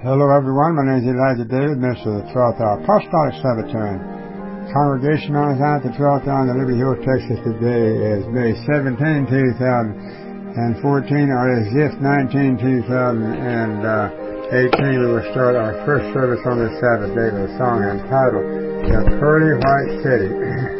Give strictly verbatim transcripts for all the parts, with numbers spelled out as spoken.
Hello everyone, my name is Elijah David, minister of the twelfth Hour Apostolic Sabbatarian Congregation. On at the twelfth Hour in Liberty Hill, Texas. Today is May seventeenth, two thousand fourteen, or is this nineteenth, two thousand eighteen. We will start our first service on this Sabbath day with a song entitled The Pearly White City.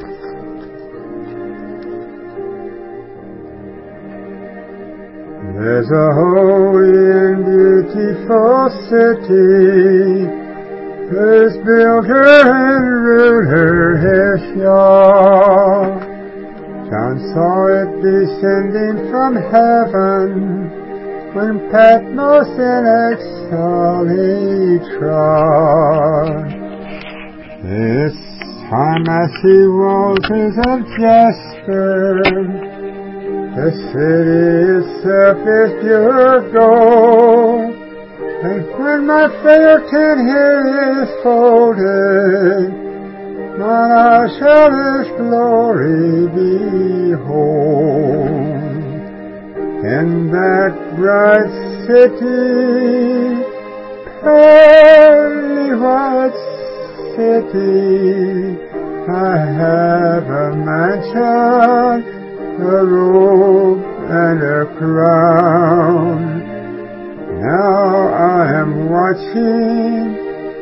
There's a holy and beautiful city, whose builder and ruler is Yah. John saw it descending from heaven, when Patmos in exile he trod. Its high massy walls is of jasper, the city itself is pure gold, and when my fair tent here is folded, mine eyes shall His glory behold. In that bright city, pearly white city, I have a mansion, a robe and a crown. Now I am watching,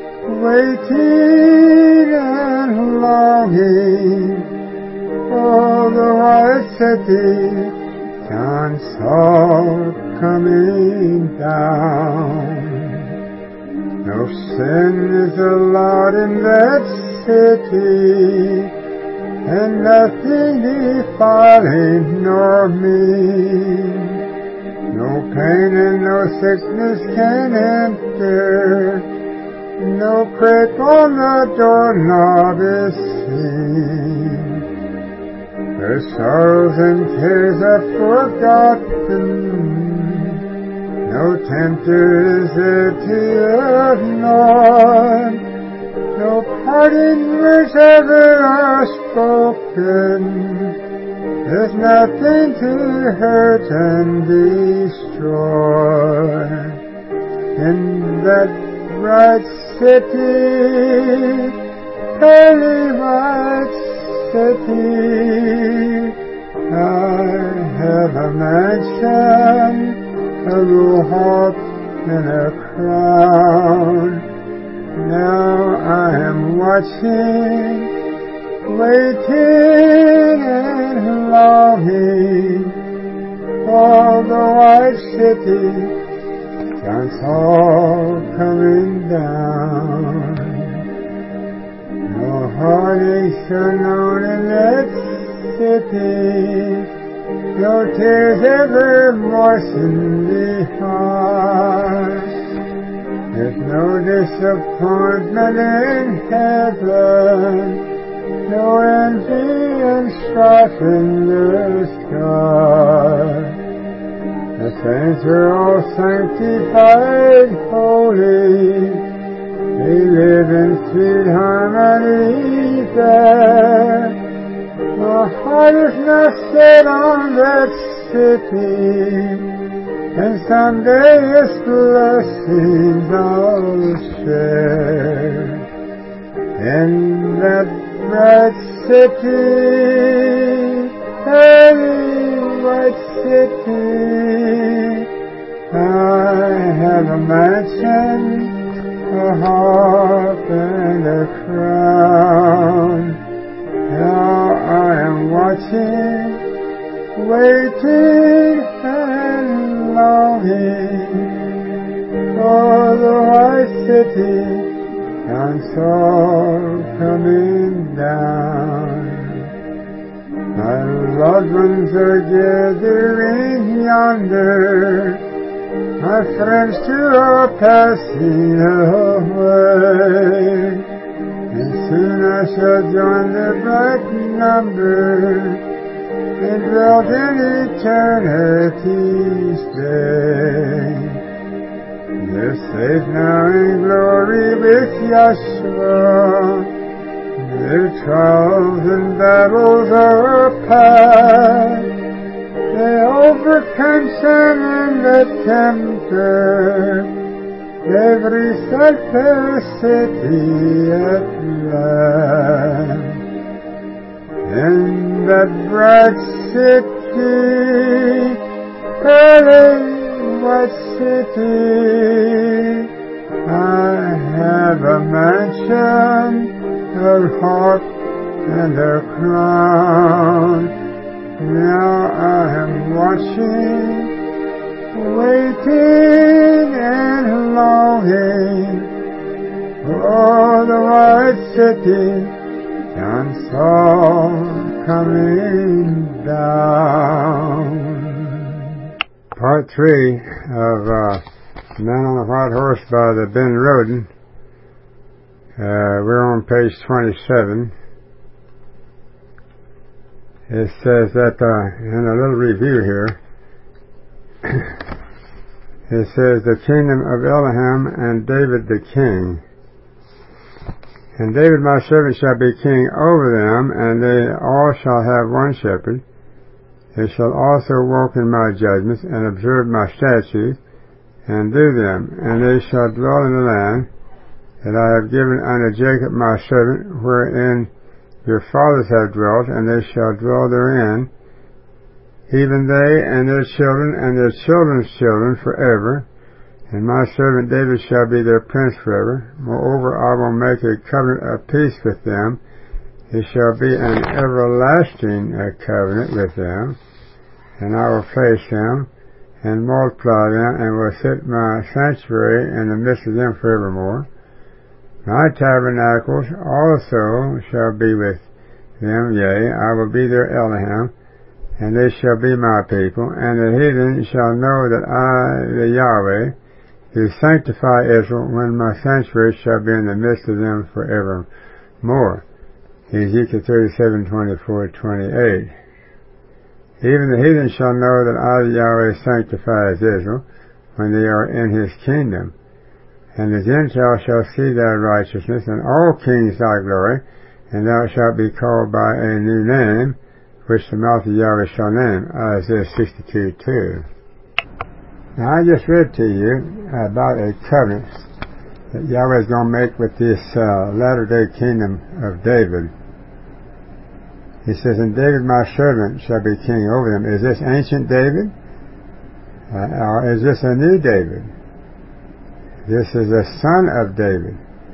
waiting and longing for the white city John saw coming down. No sin is allowed in that city, and nothing defiling nor mean. No pain and no sickness can enter, no prick on the doorknob is seen. Her sorrows and cares are forgotten, no tempter is there to ignore. No parting words ever are spoken, there's nothing to hurt and destroy. In that bright city, pearly white city, I have a mansion, a royal harp and a crown. Now I am watching, waiting and longing for the white city John saw coming down. No heartaches are known in that city, no tears ever moisten the heart. There's no disappointment in heaven, no envy and strife in the sky. The saints are all sanctified, holy, they live in sweet harmony there. My heart is not set on that city, and someday its blessings I'll share. In that bright city, pearly white city, I have a mansion, a harp and a crown. Now I am watching, waiting and longing for the white city John saw coming down. My loved ones are gathering yonder, my friends too are passing away, and soon I shall join the bright number and dwell in eternity's day. They're safe now in glory with Yahshua, their trials and battles are past, they overcome sin and the tempter, they've reset their city at last. In that bright city, early white city, I have a mansion, a harp, and a crown. Now I am watching, waiting and longing for the white city John saw coming down. Part three of uh, Man on the White Horse by the Ben Roden. Uh, we're on page twenty-seven. It says that, uh, in a little review here, it says, the kingdom of Elohim and David the king. And David my servant shall be king over them, and they all shall have one shepherd. They shall also walk in my judgments, and observe my statutes, and do them. And they shall dwell in the land that I have given unto Jacob my servant, wherein your fathers have dwelt, and they shall dwell therein, even they and their children and their children's children forever. And my servant David shall be their prince forever. Moreover, I will make a covenant of peace with them. It shall be an everlasting uh, covenant with them. And I will place them, and multiply them, and will set my sanctuary in the midst of them forevermore. My tabernacles also shall be with them, yea, I will be their Elohim, and they shall be my people. And the heathen shall know that I, the Yahweh, to sanctify Israel, when my sanctuary shall be in the midst of them forevermore. Ezekiel thirty-seven, twenty-four, twenty-eight. Even the heathen shall know that I, the Yahweh, sanctifies Israel, when they are in his kingdom. And the Gentiles shall see thy righteousness, and all kings thy glory, and thou shalt be called by a new name, which the mouth of Yahweh shall name. Isaiah sixty-two, two. Now, I just read to you about a covenant that Yahweh is going to make with this uh, latter-day kingdom of David. He says, and David my servant shall be king over them. Is this ancient David? Uh, or is this a new David? This is a son of David.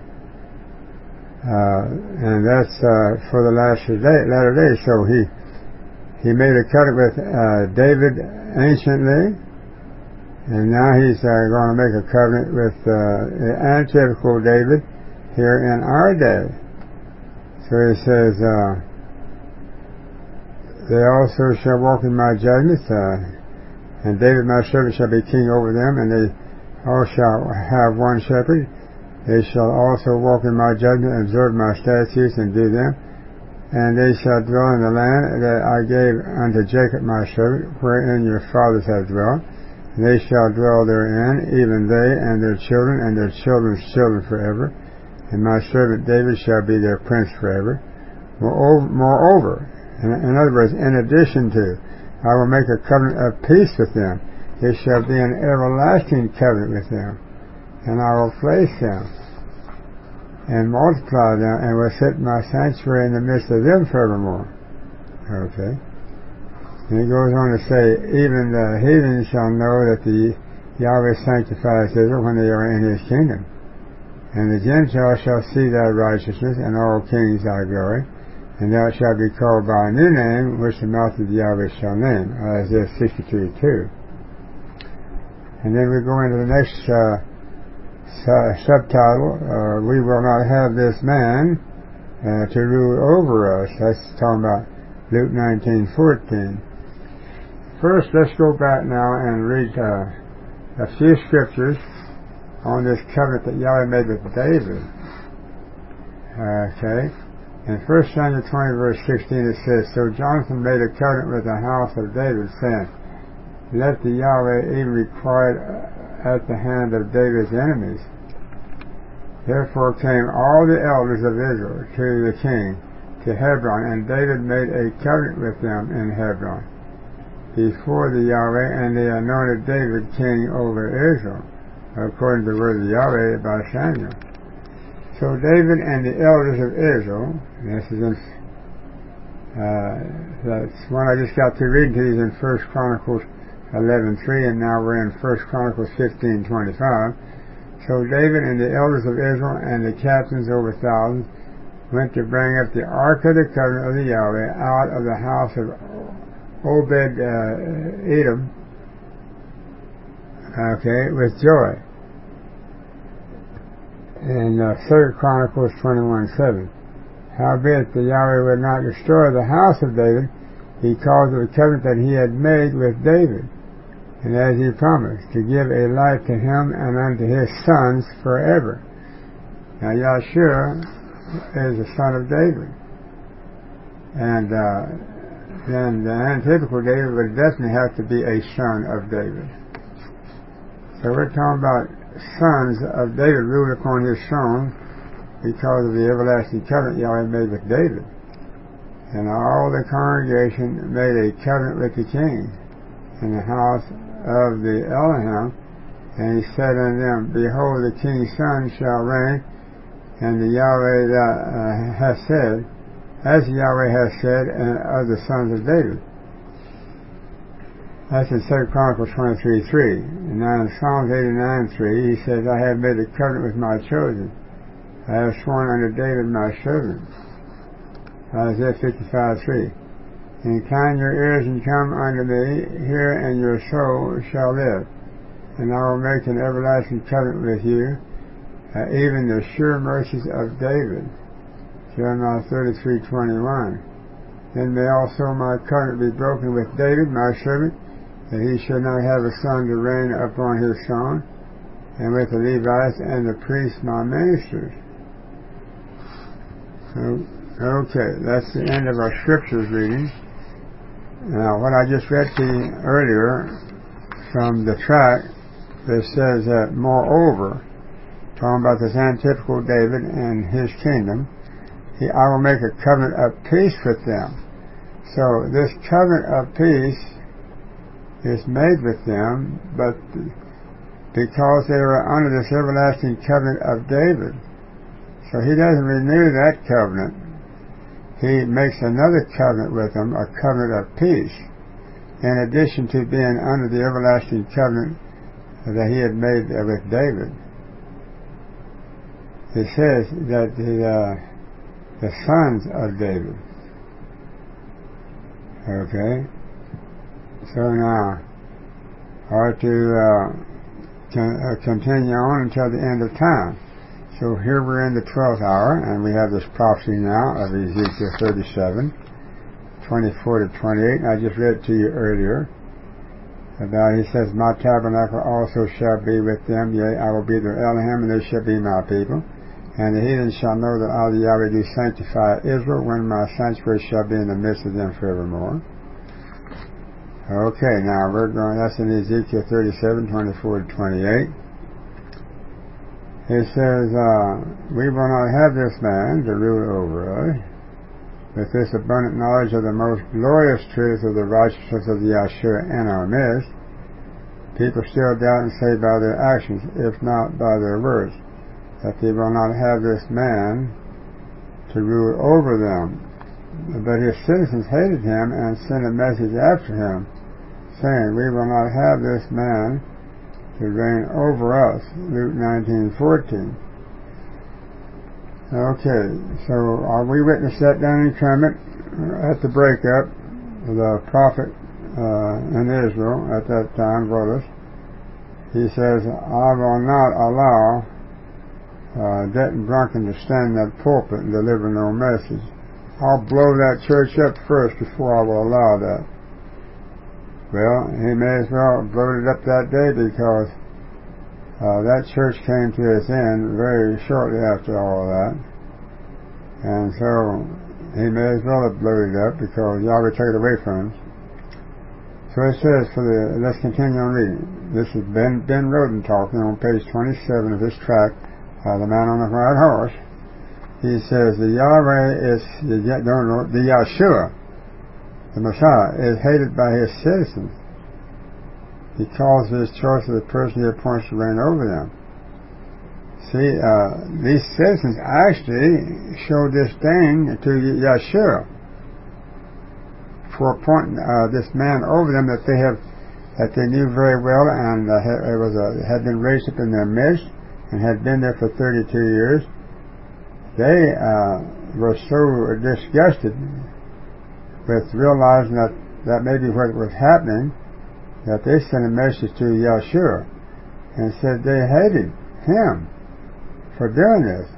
Uh, and that's uh, for the latter day, latter days. So he, he made a covenant with uh, David anciently. And now he's uh, going to make a covenant with uh, the antitypical David here in our day. So he says, uh, they also shall walk in my judgments, uh, and David my servant shall be king over them, and they all shall have one shepherd. They shall also walk in my judgment, and observe my statutes, and do them. And they shall dwell in the land that I gave unto Jacob my servant, wherein your fathers have dwelt. They shall dwell therein, even they and their children and their children's children forever. And my servant David shall be their prince forever. Moreover, moreover in, in other words, in addition to, I will make a covenant of peace with them. It shall be an everlasting covenant with them. And I will place them, and multiply them, and will set my sanctuary in the midst of them forevermore. Okay. And he goes on to say, even the heathen shall know that the Yahweh sanctifies Israel when they are in his kingdom. And the Gentiles shall see thy righteousness, and all kings thy glory. And thou shalt be called by a new name, which the mouth of the Yahweh shall name. Isaiah sixty-three, two. And then we go into the next uh, su- subtitle, uh, we will not have this man uh, to rule over us. That's talking about Luke nineteen, fourteen. First, let's go back now and read uh, a few scriptures on this covenant that Yahweh made with David. Okay. In First Samuel twenty, verse sixteen, it says, so Jonathan made a covenant with the house of David, saying, let the Yahweh even require at the hand of David's enemies. Therefore came all the elders of Israel to the king, to Hebron, and David made a covenant with them in Hebron before the Yahweh, and they anointed David king over Israel. according to the word of Yahweh by Samuel. So David and the elders of Israel, this is in, uh, that's one I just got to read to you in First Chronicles eleven three, and now we're in First Chronicles fifteen twenty-five. So David and the elders of Israel and the captains over thousands went to bring up the ark of the covenant of the Yahweh out of the house of Obed uh, Edom, okay, with joy. In uh, Third Chronicles twenty-one seven. Howbeit the Yahweh would not destroy the house of David because of the covenant that he had made with David, and as he promised, to give a light to him and unto his sons forever. Now Yahshua is the son of David, and uh, then the antithetical David would definitely have to be a son of David. So we're talking about sons of David ruled upon his throne because of the everlasting covenant Yahweh made with David. And all the congregation made a covenant with the king in the house of the Elohim, and he said unto them, Behold, the king's son shall reign, and the Yahweh that uh, hath said, as the Yahweh hath said, and of the sons of David. That's in Second Chronicles twenty-three three. And now in Psalms eighty-nine three, he says, I have made a covenant with my chosen. I have sworn unto David my servant. Isaiah fifty-five three. Incline your ears and come unto me, hear, and your soul shall live. And I will make an everlasting covenant with you, uh, even the sure mercies of David. Jeremiah thirty-three twenty-one. Then may also my covenant be broken with David my servant, that he should not have a son to reign upon his throne, and with the Levites and the priests my ministers. So, okay, that's the end of our scriptures reading. Now, what I just read to you earlier from the tract that says that, moreover, talking about this antithetical David and his kingdom, he, I will make a covenant of peace with them. So, this covenant of peace is made with them, but because they were under this everlasting covenant of David. So he doesn't renew that covenant. He makes another covenant with them, a covenant of peace, in addition to being under the everlasting covenant that he had made with David. It says that the, uh, the sons of David. Okay? So now, are to uh, con- uh, continue on until the end of time. So here we're in the twelfth hour, and we have this prophecy now of Ezekiel thirty-seven, twenty-four to twenty-eight. And I just read to you earlier about, he says, My tabernacle also shall be with them, yea, I will be their Elohim, and they shall be my people. And the heathen shall know that I, the Yahweh, do sanctify Israel, when my sanctuary shall be in the midst of them forevermore. Okay, now we're going, that's in Ezekiel thirty-seven, twenty-four to twenty-eight. It says, uh, we will not have this man to rule over us, with this abundant knowledge of the most glorious truth of the righteousness of the Yahshua in our midst. People still doubt and say by their actions, if not by their words, that they will not have this man to rule over them. But his citizens hated him and sent a message after him, saying, we will not have this man to reign over us. Luke nineteen fourteen. Okay, so uh, we witnessed that down in Kemet at the breakup. The prophet uh, in Israel at that time, brothers, he says, I will not allow uh, dead and drunken to stand in that pulpit and deliver no message. I'll blow that church up first before I will allow that. Well, he may as well have blown it up that day, because uh, that church came to its end very shortly after all of that. And so he may as well have blown it up, because Yahweh took it away from him. So it says, for the, let's continue on reading. This is Ben, Ben Roden talking on page twenty-seven of his tract, uh, The Man on the White Horse. He says, the Yahweh is, the, the Yahshua, the Messiah, is hated by his citizens. because of his choice of the person he appoints to reign over them. See, uh, these citizens actually showed disdain to Yeshua for appointing uh, this man over them that they have, that they knew very well, and uh, it was a, had been raised up in their midst and had been there for thirty-two years. They uh, were so disgusted with realizing that that may be what was happening, that they sent a message to Yeshua and said they hated him for doing this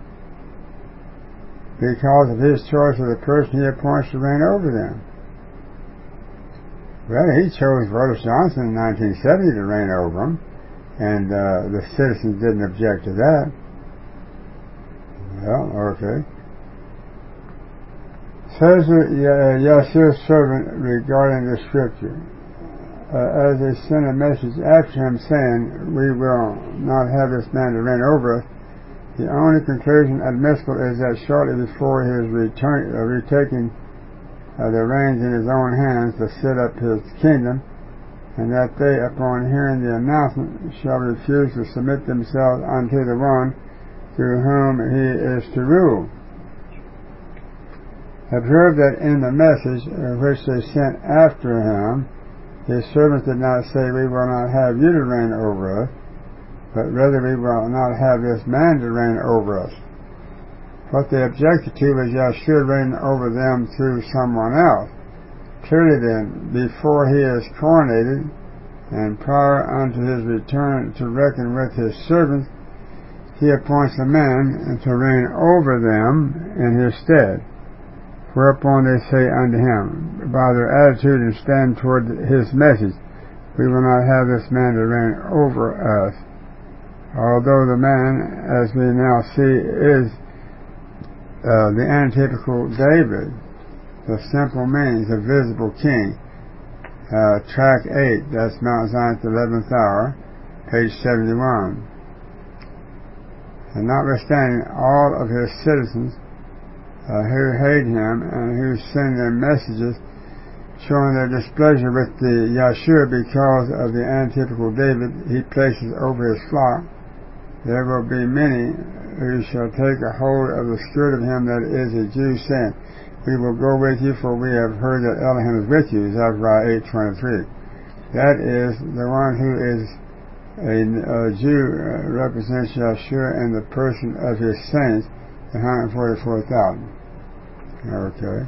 because of his choice of the person he appoints to reign over them. Well, he chose Rhodes Johnson in nineteen seventy to reign over him, and uh, the citizens didn't object to that. Well, okay. Says uh, Yeshua's servant regarding the scripture, uh, as they sent a message after him saying, "We will not have this man to reign over us," the only conclusion admissible is that shortly before his return, uh, retaking uh, the reins in his own hands to set up his kingdom, and that they, upon hearing the announcement, shall refuse to submit themselves unto the one through whom he is to rule. Observe that in the message uh, which they sent after him, his servants did not say, "We will not have you to reign over us," but rather, "We will not have this man to reign over us." What they objected to was Yeshua reigning over them through someone else. Clearly then, before he is coronated, and prior unto his return to reckon with his servants, he appoints a man to reign over them in his stead. Whereupon they say unto him, by their attitude and stand toward his message, "We will not have this man to reign over us." Although the man, as we now see, is uh, the antitypical David, the simple means, a visible king. Uh, track eight, that's Mount Zion's eleventh hour, page seventy-one. And notwithstanding all of his citizens uh, who hate him and who send their messages showing their displeasure with the Yeshua because of the antitypical David he places over his flock, there will be many who shall take a hold of the skirt of him that is a Jew, saying, "We will go with you, for we have heard that Elohim is with you." Zechariah eight twenty-three. That is, the one who is a, a Jew uh, represents Yeshua in the person of his saints, the one hundred forty-four thousand. Okay.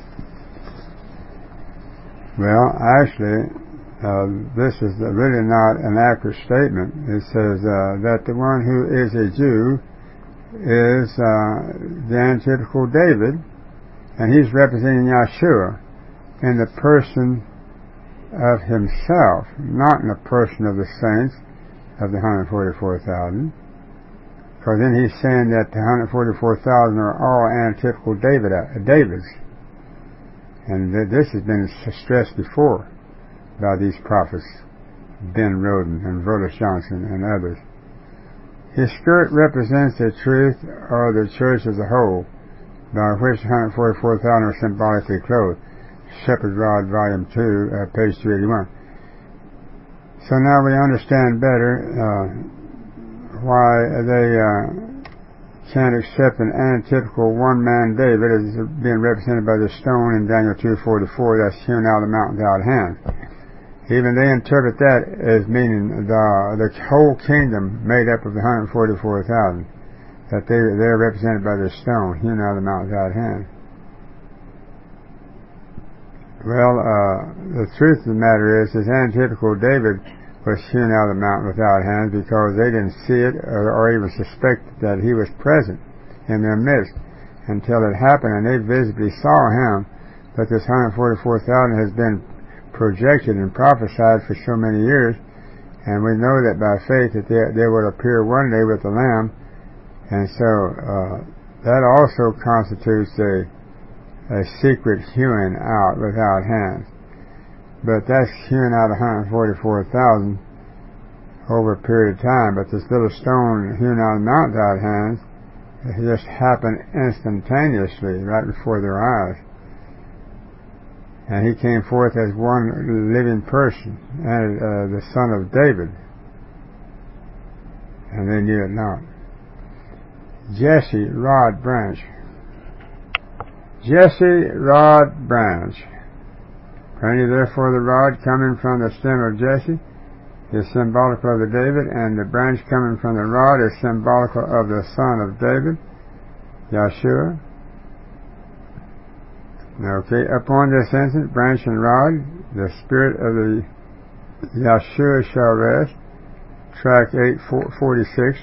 Well, actually, uh, this is really not an accurate statement. It says uh, that the one who is a Jew is uh, the antitypical David, and he's representing Yeshua in the person of himself, not in the person of the saints of the one hundred forty-four thousand. Because then he's saying that the one hundred forty-four thousand are all antitypical David, uh, Davids. And th- this has been stressed before by these prophets, Ben Roden and Rhodes Johnson and others. His skirt represents the truth or the church as a whole, by which one hundred forty-four thousand are symbolically clothed. Shepherd's Rod, Volume two, uh, page two eighty-one. So now we understand better uh, why they uh, can't accept an antitypical one-man David as being represented by the stone in Daniel two forty-four that's hewn out of the mountain without hands. Even they interpret that as meaning the the whole kingdom made up of the one hundred forty-four thousand, that they they're represented by the stone hewn out of the mountain without hands. Well, uh, the truth of the matter is, his antitypical David was hewn out of the mountain without hands because they didn't see it or, or even suspect that he was present in their midst until it happened, and they visibly saw him. But this one hundred forty-four thousand has been projected and prophesied for so many years, and we know that by faith that they, they would appear one day with the Lamb, and so uh, that also constitutes a, a secret hewing out without hands. But that's hewing out one hundred forty-four thousand over a period of time, but this little stone hewn out of the mountain without hands, it just happened instantaneously right before their eyes. and he came forth as one living person, and uh, the son of David, and they knew it not. Jesse, rod, branch. Jesse, rod, branch. Plainly therefore the rod coming from the stem of Jesse is symbolical of the David, and the branch coming from the rod is symbolical of the son of David, Yeshua. Okay, upon this instant, branch and rod, the spirit of the Yeshua shall rest. Track eight forty-six.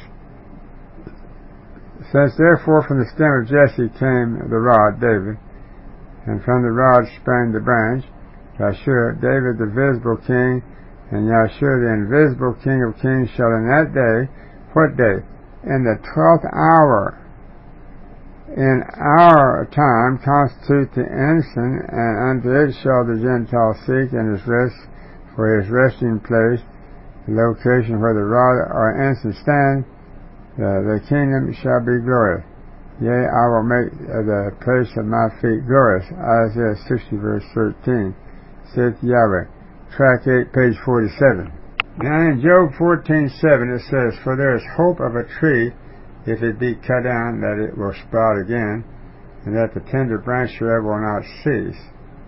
Since therefore from the stem of Jesse came the rod, David, and from the rod sprang the branch, Yeshua, David the visible king, and Yeshua the invisible King of kings shall in that day, what day? In the twelfth hour, in our time, constitute the ensign, and unto it shall the Gentile seek, and his rest for his resting place, the location where the rod or ensign stand, uh, the kingdom shall be glorious. Yea, I will make uh, the place of my feet glorious. Isaiah sixty verse thirteen, saith Yahweh. Track eight, page forty-seven. Now in Job fourteen seven it says, for there is hope of a tree, if it be cut down, that it will sprout again, and that the tender branch thereof will not cease.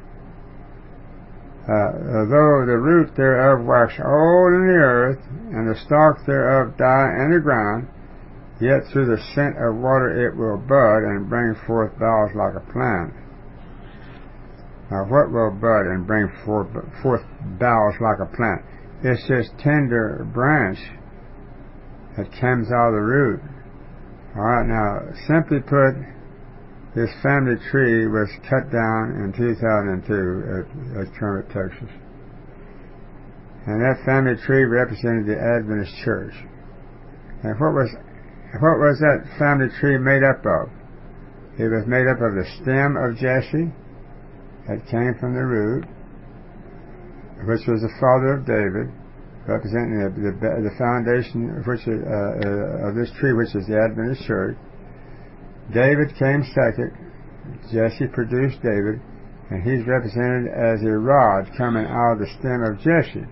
Uh, though the root thereof wax old in the earth, and the stalk thereof die in the ground, yet through the scent of water it will bud, and bring forth boughs like a plant. Now what will bud and bring forth, forth boughs like a plant? It's this tender branch that comes out of the root. Alright, now, simply put, this family tree was cut down in two thousand two at, at Kermit, Texas. And that family tree represented the Adventist Church. And what was, what was that family tree made up of? It was made up of the stem of Jesse, that came from the root, which was the father of David, representing the, the, the foundation of, which, uh, uh, of this tree, which is the Adventist Church. David came second. Jesse produced David, and he's represented as a rod coming out of the stem of Jesse.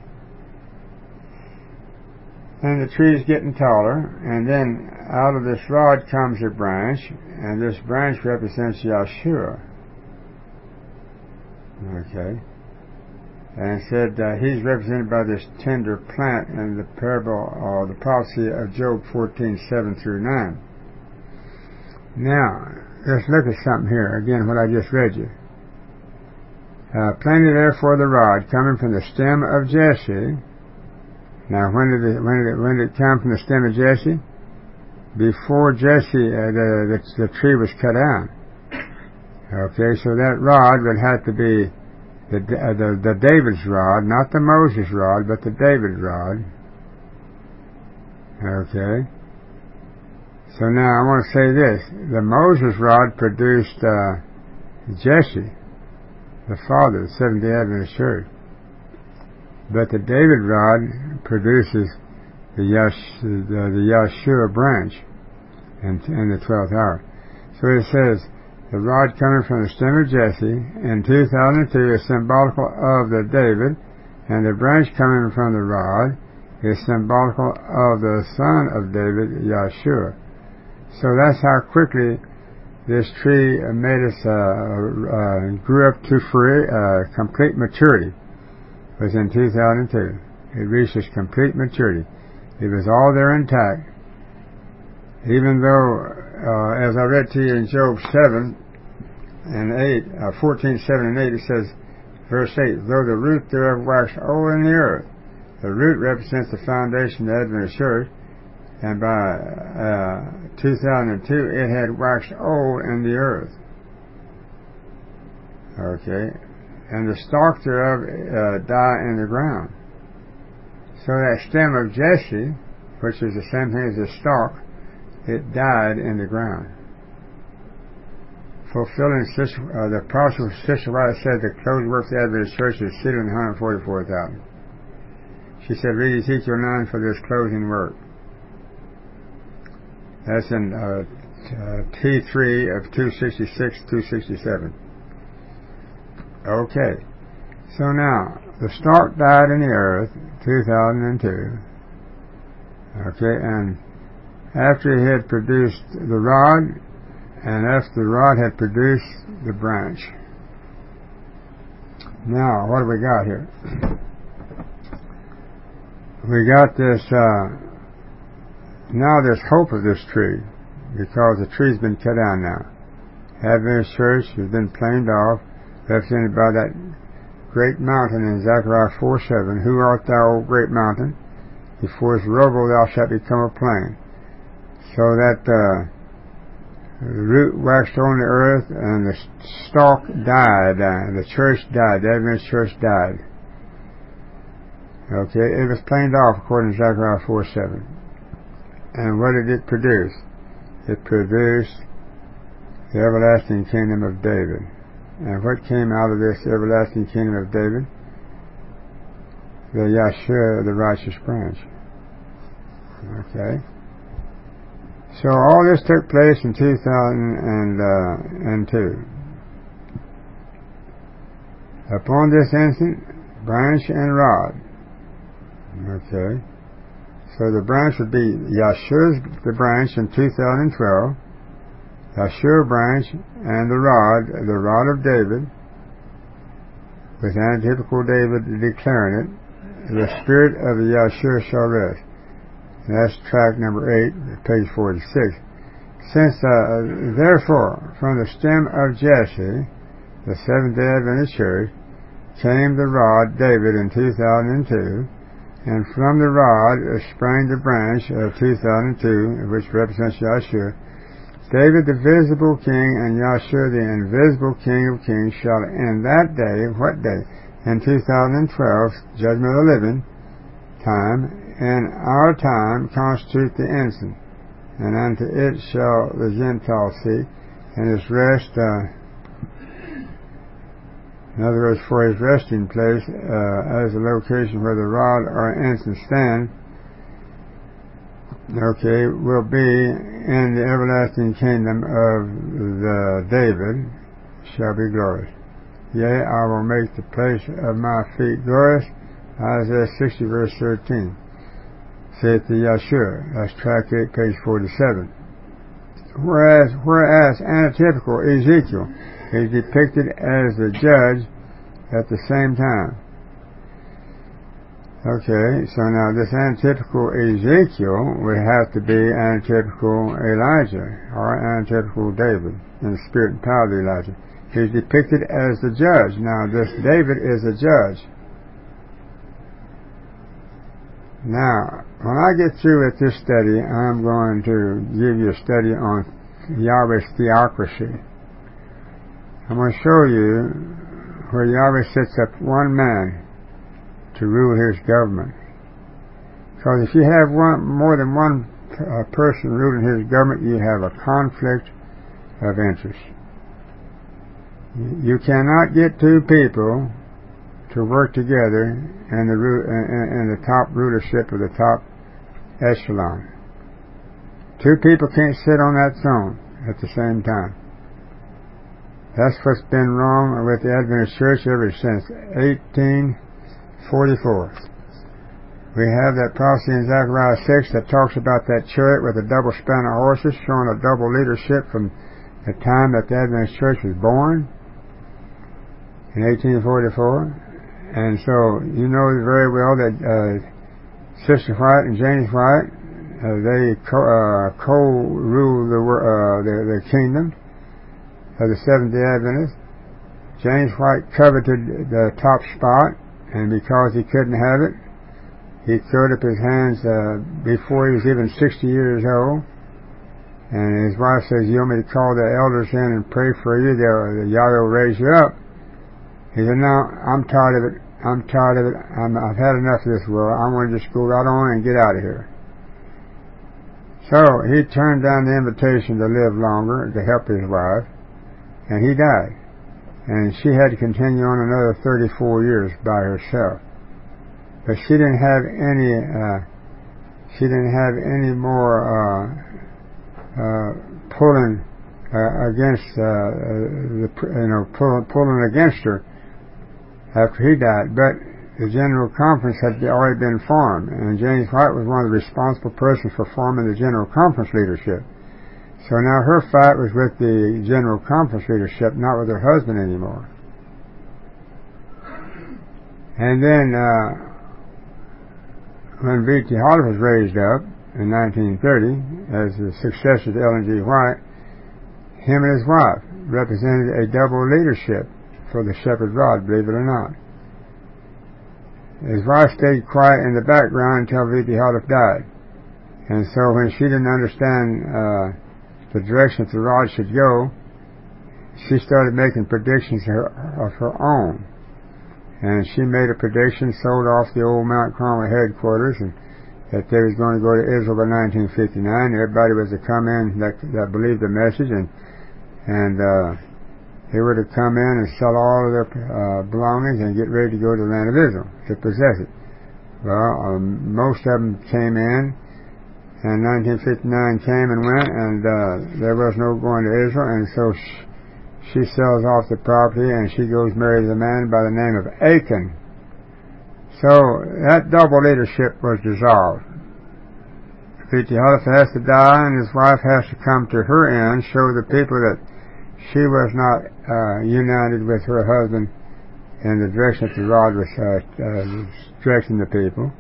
And the tree is getting taller, and then out of this rod comes a branch, and this branch represents Yeshua. Okay. And said uh, he's represented by this tender plant in the parable or the prophecy of Job fourteen seven through nine. Now, let's look at something here. Again, what I just read you. Uh, plainly therefore the rod coming from the stem of Jesse. Now, when did it, when did it, when did it come from the stem of Jesse? Before Jesse, uh, the, the the tree was cut down. Okay, so that rod would have to be The, uh, the, the David's rod, not the Moses rod, but the David rod. Okay. So now I want to say this. The Moses rod produced uh, Jesse, the father of the Seventh-day Adventist Church. But the David rod produces the, Yesh, the, the Yeshua branch in, in the twelfth hour. So it says, the rod coming from the stem of Jesse in two thousand two is symbolical of the David, and the branch coming from the rod is symbolical of the son of David, Yeshua. So that's how quickly this tree made us, uh, uh, grew up to free, uh, complete maturity. It was in two thousand two. It reached its complete maturity. It was all there intact. Even though, uh, as I read to you in Job seven and eight, uh, fourteen, seven and eight, it says, verse eight, though the root thereof wax old in the earth. The root represents the foundation of the Adventist Church, and by uh, two thousand two it had waxed old in the earth. Okay, and the stalk thereof uh, die in the ground. So that stem of Jesse, which is the same thing as the stalk, it died in the ground. Fulfilling uh, the prophecy of Sister White said the closed work of the Adventist Church is seated in one hundred forty-four thousand. She said, read Ezekiel nine for this closing work. That's in uh, uh, T three of two sixty-six, two sixty-seven. Okay. So now, the stalk died in the earth, two thousand two. Okay, and after he had produced the rod, and after the rod had produced the branch. Now, what do we got here? We got this, uh, now there's hope of this tree, because the tree's been cut down now. Adventist Church has been planed off, represented by that great mountain in Zechariah four seven. Who art thou, O great mountain? Before its rubble thou shalt become a plain. So that uh, the root waxed on the earth, and the stalk died, and the church died, the Adventist Church died. Okay, it was planed off according to Zechariah four seven. And what did it produce? It produced the everlasting kingdom of David. And what came out of this everlasting kingdom of David? The Yahshua, the righteous branch. Okay. So all this took place in two thousand two. Upon this instant, branch and rod. Okay. So the branch would be Yahshua's the branch in two thousand twelve, Yahshua branch, and the rod, the rod of David, with antitypical David declaring it, the spirit of the Yahshua shall rest. And that's track number eight, page forty-six. Since, uh, therefore, from the stem of Jesse, the Seventh-day Adventist Church, came the rod David in two thousand two, and from the rod sprang the branch of two thousand two, which represents Yahshua. David the visible king and Yahshua the invisible king of kings shall in that day, what day? In two thousand twelve, judgment of the living time, in our time constitute the instant, and unto it shall the Gentiles seek, and his rest, uh, in other words, for his resting place, uh, as a location where the rod or instant stand, okay, will be in the everlasting kingdom of the David, shall be glorious. Yea, I will make the place of my feet glorious. Isaiah sixty, verse thirteen. Saith the Yahshua. That's track eight, page forty-seven. Whereas, whereas antitypical Ezekiel is depicted as the judge at the same time. Okay, so now this antitypical Ezekiel would have to be antitypical Elijah, or antitypical David, in the spirit and power of Elijah. He's depicted as the judge. Now, this David is a judge. Now, when I get through with this study, I'm going to give you a study on Yahweh's theocracy. I'm going to show you where Yahweh sets up one man to rule his government. Because if you have one, more than one uh, person ruling his government, you have a conflict of interest. You cannot get two people to work together in the, in the top rulership of the top echelon. Two people can't sit on that throne at the same time. That's what's been wrong with the Adventist Church ever since eighteen forty-four. We have that prophecy in Zechariah six that talks about that chariot with a double span of horses, showing a double leadership from the time that the Adventist Church was born in eighteen forty-four. And so you know very well that uh, Sister White and James White, uh, they co- uh, co-rule the, uh, the the kingdom of the Seventh-day Adventists. James White coveted the top spot, and because he couldn't have it, he threw up his hands uh, before he was even sixty years old. And his wife says, "You want me to call the elders in and pray for you? They'll, Yahweh will raise you up." He said, "No, I'm tired of it. I'm tired of it. I'm, I've had enough of this world. I want to just go right on and get out of here." So he turned down the invitation to live longer to help his wife, and he died. And she had to continue on another thirty-four years by herself. But she didn't have any. Uh, she didn't have any more uh, uh, pulling uh, against uh, the you know pull, pulling against her. after he died. But the General Conference had already been formed, and James White was one of the responsible persons for forming the General Conference leadership. So now her fight was with the General Conference leadership, not with her husband anymore. And then uh, when V T Hollis was raised up in nineteen thirty as the successor to Ellen G. White, him and his wife represented a double leadership for the Shepherd Rod, believe it or not. His wife stayed quiet in the background until V T Hollis died. And so when she didn't understand uh, the direction that the rod should go, she started making predictions of her, of her own. And she made a prediction, sold off the old Mount Carmel headquarters, and that they was going to go to Israel by nineteen fifty-nine. Everybody was to come in that, that believed the message, and and uh, they were to come in and sell all of their uh, belongings and get ready to go to the land of Israel to possess it. Well, um, most of them came in, and nineteen fifty-nine came and went, and uh, there was no going to Israel, and so she, she sells off the property, and she goes marries a man by the name of Achan. So that double leadership was dissolved. V T Hollis has to die, and his wife has to come to her end, show the people that she was not uh, united with her husband in the direction that the rod was uh, uh, directing the people.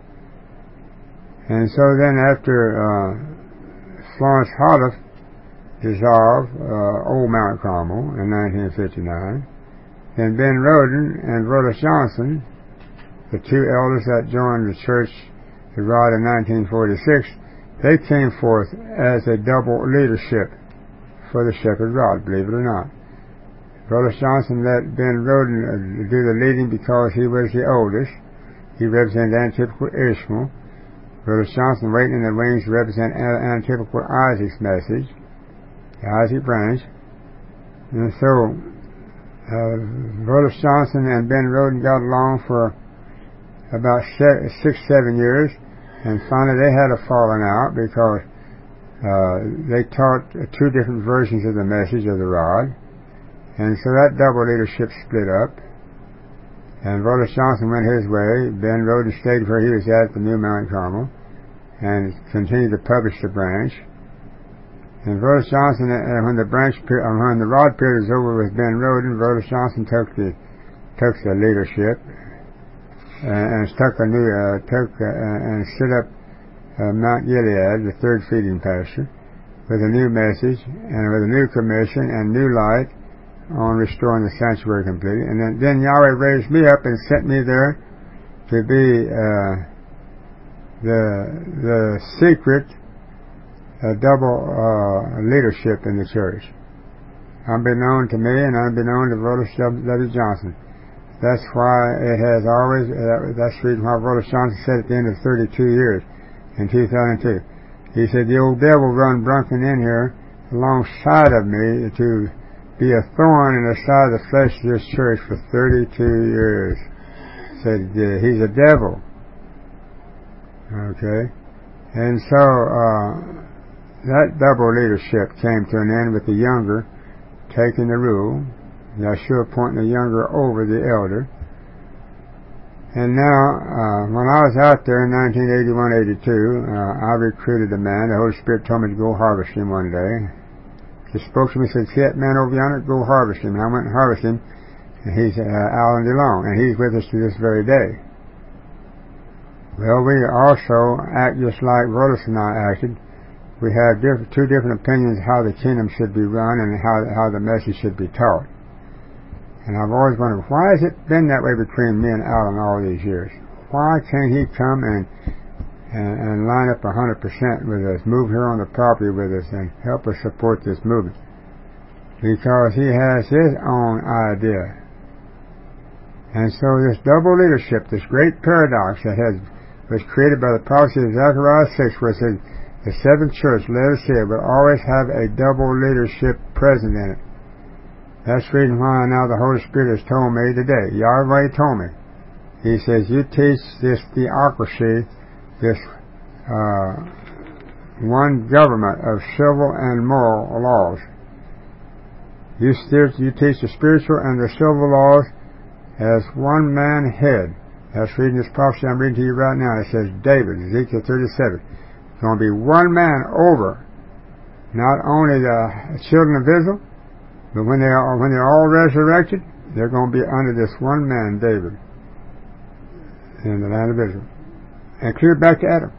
And so then after uh, Florence Hollis dissolved uh, Old Mount Carmel in nineteen fifty-nine, then Ben Roden and Rhoda Johnson, the two elders that joined the church, the rod, in nineteen forty-six, they came forth as a double leadership for the Shepherd Rod, believe it or not. Rhoda Johnson let Ben Roden uh, do the leading because he was the oldest. He represented Antitypical Ishmael. Rhoda Johnson waiting in the wings to represent Antitypical Isaac's message, the Isaac branch. And so uh, Rhoda Johnson and Ben Roden got along for about six, seven years, and finally they had a falling out because uh, they taught uh, two different versions of the message of the rod, and so that double leadership split up. And Rhoda Johnson went his way. Ben Roden stayed where he was at the New Mount Carmel and continued to publish the branch. And Rhoda Johnson, uh, when the branch, uh, when the rod period was over with Ben Roden, Rhoda Johnson took the took the leadership and, and took a new uh, took uh, and set up uh, Mount Gilead, the third feeding pasture, with a new message and with a new commission and new light on restoring the sanctuary completely. And then, then Yahweh raised me up and sent me there to be uh, the the secret a double uh, leadership in the church, unbeknown to me and unbeknown to Rhoda W. Johnson. That's why it has always, uh, that's the reason why Rhoda Johnson said at the end of thirty-two years, in two thousand two, he said, the old devil run drunken in here alongside of me to be a thorn in the side of the flesh of this church for thirty-two years. Said, uh, he's a devil. Okay? And so, uh, that double leadership came to an end with the younger taking the rule, Yeshua appointing the younger over the elder. And now, uh, when I was out there in nineteen eighty-one eighty-two, uh, I recruited a man. The Holy Spirit told me to go harvest him one day. He spoke to me and said, see that man over yonder? Go harvest him. And I went and harvested him, and he's uh, Alan DeLong, and he's with us to this very day. Well, we also act just like Rhodas and I acted. We have different, two different opinions how the kingdom should be run and how how the message should be taught. And I've always wondered, why has it been that way between me and Alan all these years? Why can't he come and and, and line up a hundred percent with us, move here on the property with us, and help us support this movement? Because he has his own idea. And so this double leadership, this great paradox that has was created by the prophecy of Zechariah six, where it says, the seventh church, Laodicea, will always have a double leadership present in it. That's the reason why now the Holy Spirit has told me today. Yahweh told me. He says, you teach this theocracy, this uh, one government of civil and moral laws. You, steer, you teach the spiritual and the civil laws, as one man head. That's reading this prophecy I'm reading to you right now. It says David, Ezekiel thirty-seven. It's going to be one man over not only the children of Israel, but when they are when they're all resurrected, they're going to be under this one man, David, in the land of Israel. And clear back to Adam.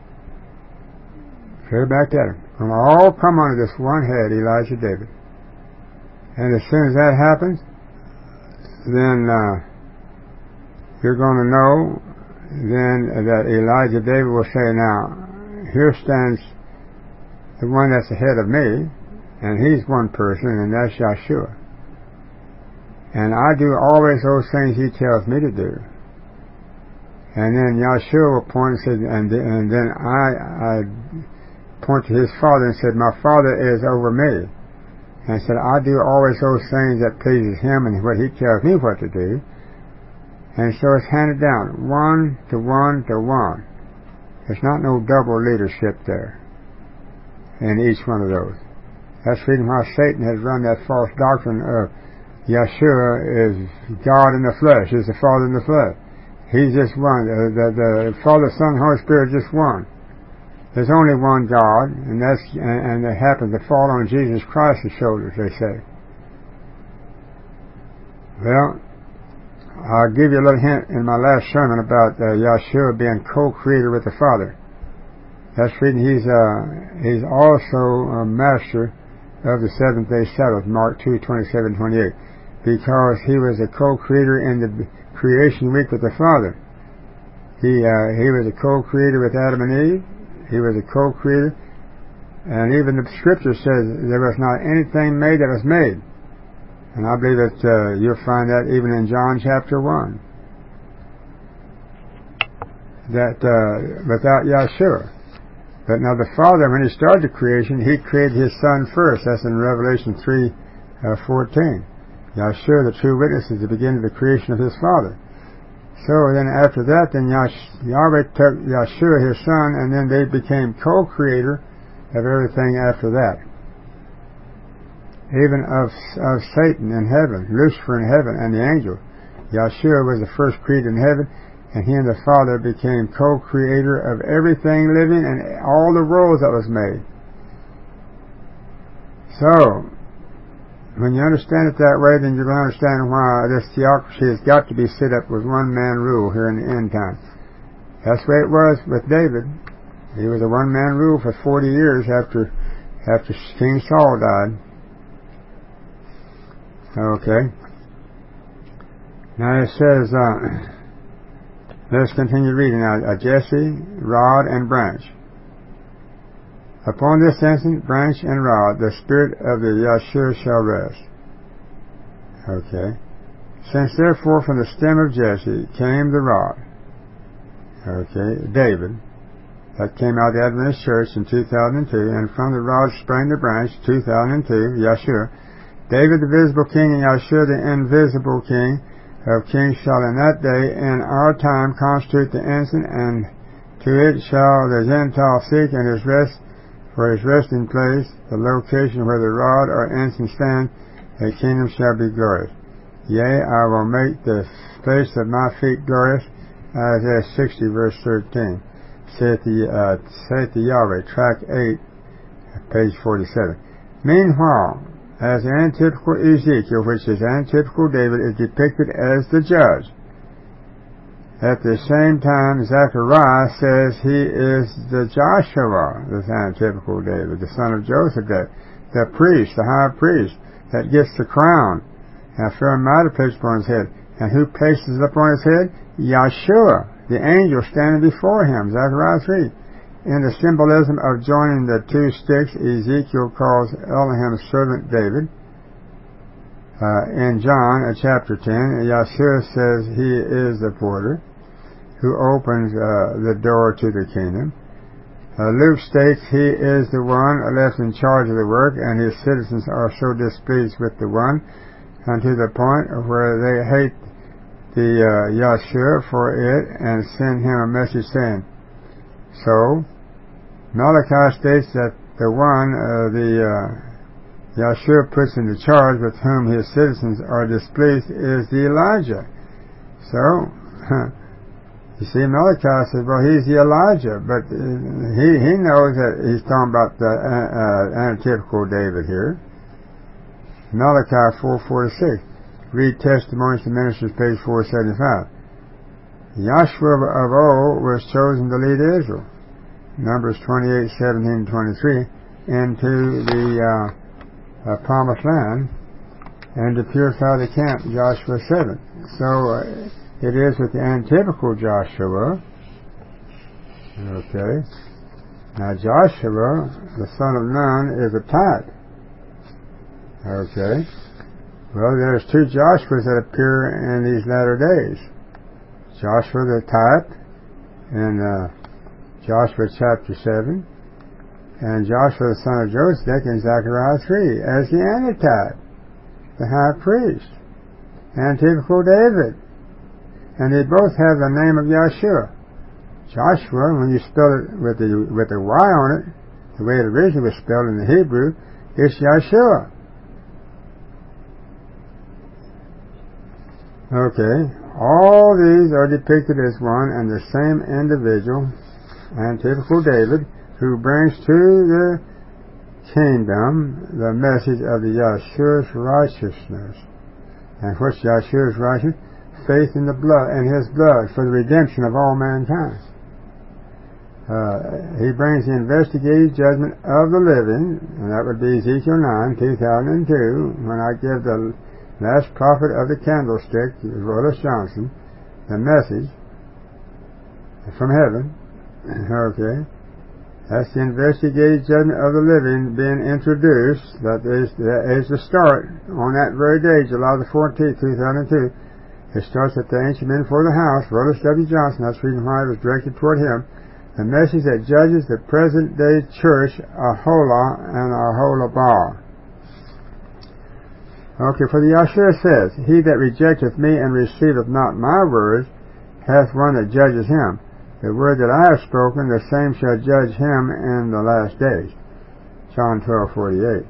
Clear back to Adam. From all come under this one head, Elijah, David. And as soon as that happens, then uh, you're going to know then that Elijah, David will say, now, here stands the one that's ahead of me, and he's one person, and that's Yeshua. And I do always those things he tells me to do. And then Yeshua will point and say, and, and then I, I point to his father and said, my father is over me. And said, I do always those things that pleases him and what he tells me what to do. And so it's handed down, one to one to one. There's not no double leadership there in each one of those. That's the reason why Satan has run that false doctrine of Yeshua is God in the flesh, is the Father in the flesh. He's just one. The, the, the Father, Son, Holy Spirit is just one. There's only one God, and that's and, and it happens to fall on Jesus Christ's shoulders, they say. Well, I'll give you a little hint in my last sermon about uh, Yeshua being co-creator with the Father. That's reading he's uh, he's also a master of the seventh day Sabbath, Mark two twenty-seven twenty-eight, because he was a co-creator in the creation week with the Father. He uh, he was a co-creator with Adam and Eve. He was a co-creator, and even the Scripture says there was not anything made that was made. And I believe that uh, you'll find that even in John chapter one. That uh, without Yeshua. But now the Father, when he started the creation, he created his Son first. That's in Revelation three fourteen. Yeshua, the true witness, is the beginning of the creation of his Father. So then after that, then Yahweh took Yeshua, his Son, and then they became co-creator of everything after that. Even of of Satan in heaven, Lucifer in heaven, and the angel. Yeshua was the first created in heaven, and he and the Father became co-creator of everything living and all the worlds that was made. So, when you understand it that way, then you're going to understand why this theocracy has got to be set up with one-man rule here in the end time. That's the way it was with David. He was a one-man rule for forty years after after King Saul died. Okay. Now it says, uh, let's continue reading now. Uh, Jesse, rod, and branch. Upon this instant, branch and rod, the spirit of the Yeshua shall rest. Okay. Since therefore from the stem of Jesse came the rod. Okay. David. That came out of the Adventist Church in two thousand two. And from the rod sprang the branch, two thousand two, Yeshua. David the visible king and Yeshua the invisible king of kings shall in that day in our time constitute the instant, and to it shall the Gentile seek and his rest for his resting place, the location where the rod or ensign stand, a kingdom shall be glorious. Yea, I will make the place of my feet glorious. Isaiah sixty verse thirteen. Saith the, uh, saith the Yahweh, track eight, page forty-seven. Meanwhile, as antitypical Ezekiel, which is antitypical David, is depicted as the judge. At the same time, Zechariah says he is the Joshua, the antitypical David, the son of Joseph, the priest, the high priest, that gets the crown and a fair mitre placed upon his head. And who places it upon his head? Yeshua, the angel standing before him, Zechariah three. In the symbolism of joining the two sticks, Ezekiel calls Elohim's servant David. Uh, in John, uh, chapter ten, Yeshua says he is the porter who opens uh, the door to the kingdom. Uh, Luke states he is the one left in charge of the work, and his citizens are so displeased with the one, and to the point where they hate the uh, Yeshua for it, and send him a message saying, so, Malachi states that the one uh, the uh, Yeshua puts into charge with whom his citizens are displeased is the Elijah. So, you see, Malachi says, well, he's the Elijah, but he he knows that he's talking about the uh, uh, antitypical David here. Malachi four forty-six. Read Testimonies to Ministers, page four seventy-five. Joshua of old was chosen to lead Israel, Numbers twenty-eight, seventeen, and twenty-three, into the uh, uh, promised land, and to purify the camp, Joshua seven. So, uh, it is with the antitypical Joshua. Okay. Now Joshua, the son of Nun, is a type. Okay. Well, there's two Joshuas that appear in these latter days. Joshua the type in uh, Joshua chapter seven, and Joshua the son of Josedek in Zechariah three as the antitype, the high priest, antitypical David. And they both have the name of Yeshua. Joshua, when you spell it with the with the Y on it, the way it originally was spelled in the Hebrew, it's Yeshua. Okay, all these are depicted as one and the same individual, antitypical David, who brings to the kingdom the message of the Yeshua's righteousness. And what's Yeshua's righteousness? Faith in the blood, and his blood, for the redemption of all mankind. Uh, he brings the investigative judgment of the living, and that would be Ezekiel nine, two thousand two, when I give the last prophet of the candlestick, Willis Johnson, the message from heaven. Okay. That's the investigative judgment of the living being introduced. That is, that is the start on that very day, July the fourteenth, two thousand two. It starts at the ancient men for the house, Willis W. Johnson. That's the reason why it was directed toward him. The message that judges the present-day church, Aholah and Aholabah. Okay, for the Yeshua says, He that rejecteth me and receiveth not my words hath one that judges him. The word that I have spoken, the same shall judge him in the last days. John twelve forty-eight.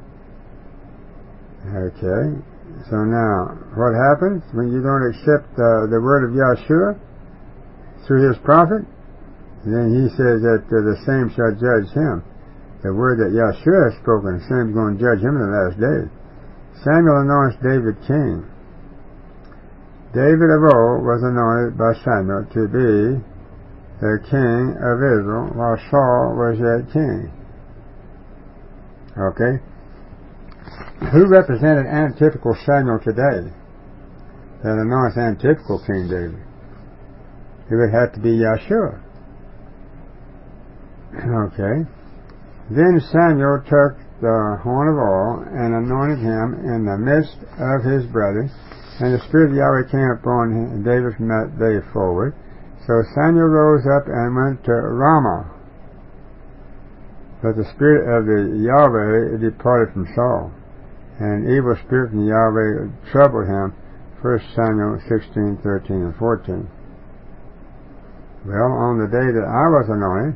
Okay. So now, what happens when you don't accept uh, the word of Yeshua through his prophet? Then he says that uh, the same shall judge him. The word that Yeshua has spoken, the same is going to judge him in the last days. Samuel anoints David king. David of old was anointed by Samuel to be the king of Israel, while Saul was yet king. Okay? Who represented antitypical Samuel today that anoints antitypical King David? It would have to be Yeshua. Okay. Then Samuel took the horn of oil and anointed him in the midst of his brethren, and the Spirit of Yahweh came upon David from that day forward. So Samuel rose up and went to Ramah, but the Spirit of the Yahweh departed from Saul, and an evil spirit from Yahweh troubled him. First Samuel sixteen, thirteen, and fourteen. Well, on the day that I was anointed,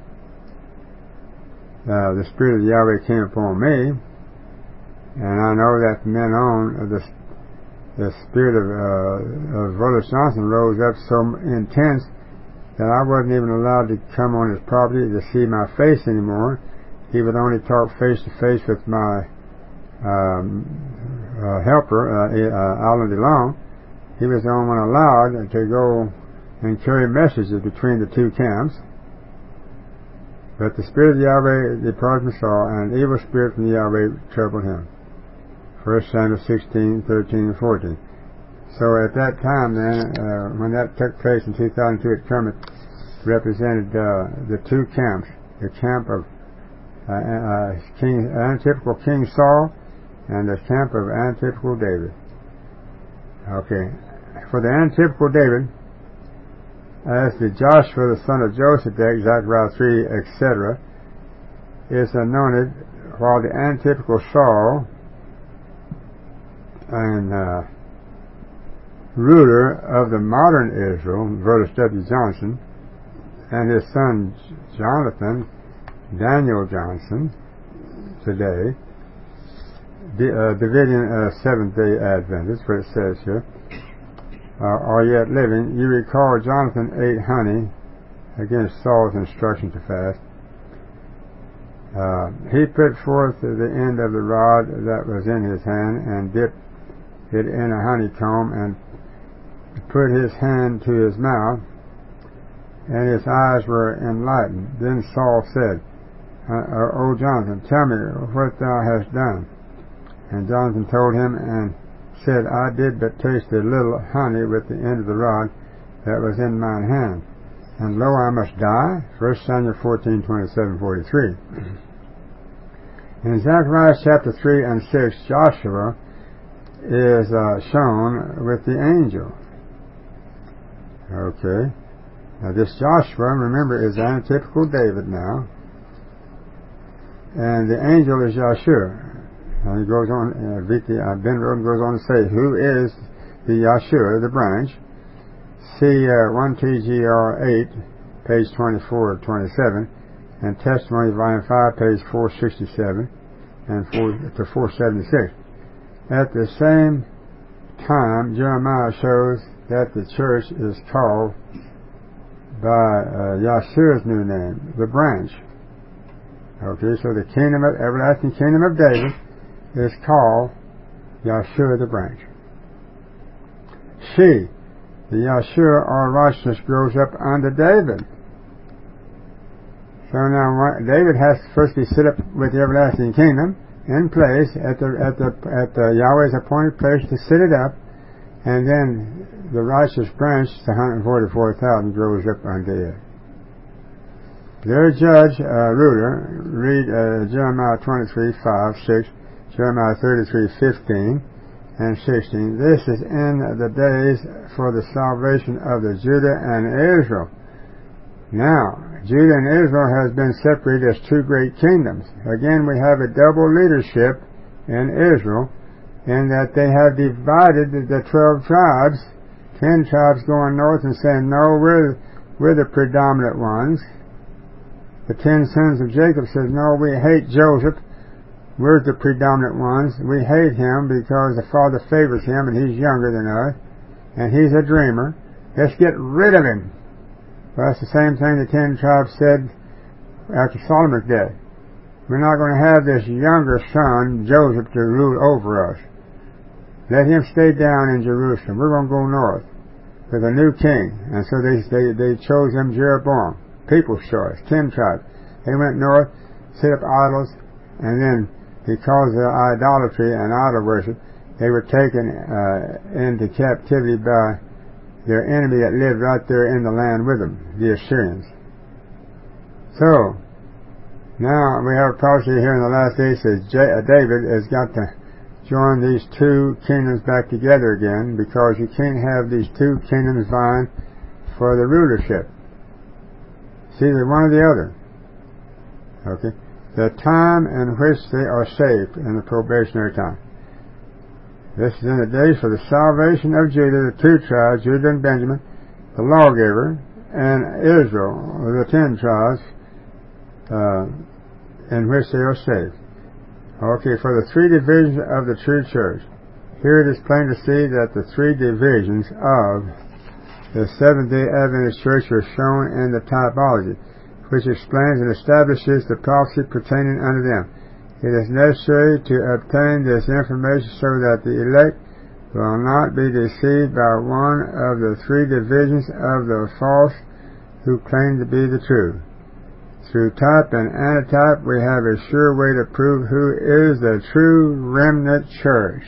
uh, the Spirit of Yahweh came upon me, and I know that from then on, the, the Spirit of, uh, of Willis Johnson rose up so intense that I wasn't even allowed to come on his property to see my face anymore. He would only talk face to face with my um, uh, helper, uh, uh, Alan DeLong. He was the only one allowed to go and carry messages between the two camps. But the Spirit of Yahweh departed from Saul, and an evil spirit from Yahweh troubled him. First Samuel sixteen, thirteen, and fourteen. So at that time then, uh, when that took place in two thousand two, it represented uh, the two camps, the camp of uh, uh, King, antitypical King Saul and the camp of antitypical David. Okay. For the antitypical David, as the Joshua, the son of Josedek, Zechariah three, et cetera, is anointed, while the antitypical Saul and uh, ruler of the modern Israel, Willis W. Johnson, and his son Jonathan, Daniel Johnson, today, the uh, Davidian uh, Seventh-day Adventist, what it says here, uh, are yet living. You recall Jonathan ate honey against Saul's instruction to fast. Uh, he put forth the end of the rod that was in his hand and dipped it in a honeycomb and put his hand to his mouth, and his eyes were enlightened. Then Saul said, uh, O Jonathan, tell me what thou hast done. And Jonathan told him and said, I did but taste a little honey with the end of the rod that was in mine hand, and lo, I must die. First Samuel fourteen, twenty-seven, forty-three. In Zechariah chapter three and six, Joshua is uh, shown with the angel. Okay. Now this Joshua, remember, is antitypical David now. And the angel is Yahshua. And he goes on, uh, Ben Roden goes on to say, who is the Yahshua, the branch? See uh, one T G R eight, page twenty-four twenty-seven, and Testimony, volume five, page four sixty-seven and four to four seventy-six. At the same time, Jeremiah shows that the church is called by uh, Yahshua's new name, the branch. Okay, so the kingdom of, everlasting kingdom of David is called Yahshua the branch. She, the Yahshua, or righteousness, grows up under David. So now David has to first be set up with the everlasting kingdom in place at the at the at the Yahweh's appointed place to set it up, and then the righteous branch, the one hundred forty-four thousand, grows up unto it. Their judge, uh, ruler, read uh, Jeremiah twenty-three, five, six, Jeremiah thirty-three, fifteen, and sixteen. This is in the days for the salvation of the Judah and Israel. Now, Judah and Israel has been separated as two great kingdoms. Again, we have a double leadership in Israel, in that they have divided the twelve tribes, ten tribes going north and saying, no, we're, we're the predominant ones. The ten sons of Jacob says, no, we hate Joseph. We're the predominant ones. We hate him because the Father favors him and he's younger than us, and he's a dreamer. Let's get rid of him. Well, that's the same thing the ten tribes said after Solomon's death. We're not going to have this younger son, Joseph, to rule over us. Let him stay down in Jerusalem. We're going to go north with a new king. And so they they, they chose him Jeroboam. People's choice. Ten tribes. They went north, set up idols, and then because of idolatry and idol worship, they were taken uh, into captivity by their enemy that lived right there in the land with them, the Assyrians. So, now we have a prophecy here in the last days that J- uh, David has got to join these two kingdoms back together again, because you can't have these two kingdoms vying for the rulership. It's either one or the other. Okay? The time in which they are saved in the probationary time. This is in the days for the salvation of Judah, the two tribes, Judah and Benjamin, the lawgiver, and Israel, the ten tribes, uh, in which they are saved. Okay, for the three divisions of the true church. Here it is plain to see that the three divisions of the Seventh-day Adventist Church are shown in the typology, which explains and establishes the prophecy pertaining unto them. It is necessary to obtain this information so that the elect will not be deceived by one of the three divisions of the false who claim to be the true. Through type and antitype, we have a sure way to prove who is the true remnant church.